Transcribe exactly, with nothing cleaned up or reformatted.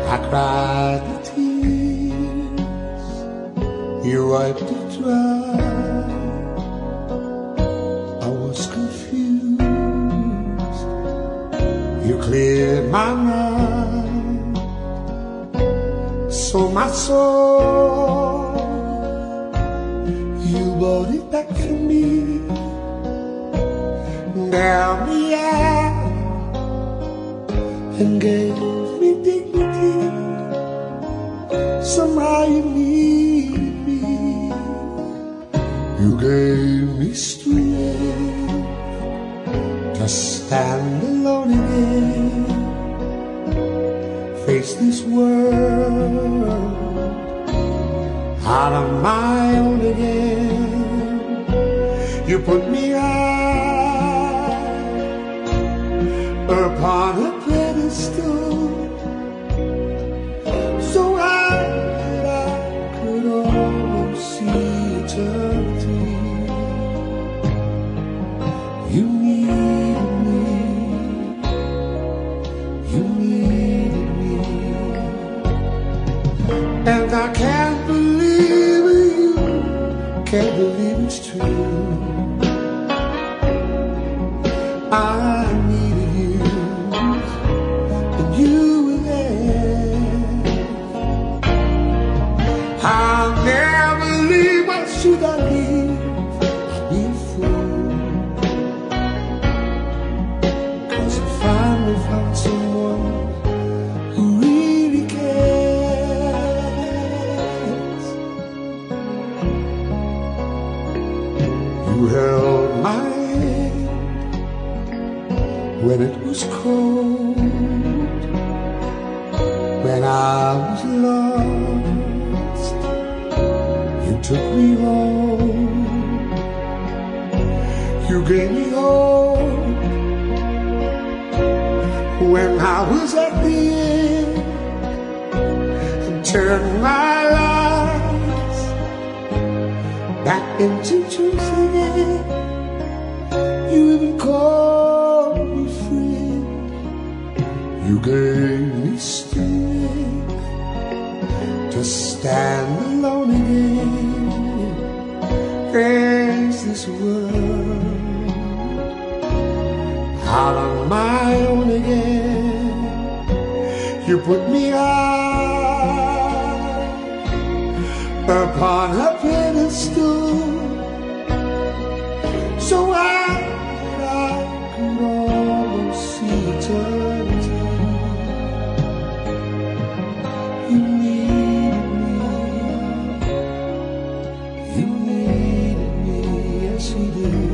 I cried the tears, you wiped it dry. I was confused, you cleared my mind. So my soul, you brought it back to me. Down the aisle and gave me dignity. Somehow you needed me. You gave me strength to stand alone again, face this world out on my own again. You put me high upon a pedestal, so high that I could almost see eternity. You needed me, you needed me, and I can't believe you, can't believe it's true. I needed you, and you were there. I'll never leave, why should I leave? I'd be a fool, 'cause I finally found someone who really cares. You held my hand when it was cold, when I was lost, you took me home. You gave me hope when I was at the end, and turned my life back into truth again. You even called me friend. You gave me strength to stand alone again, face this world out on my own again. You put me high upon a pedestal, so high that I could almost see eternity. You needed me, you needed me, yes you did.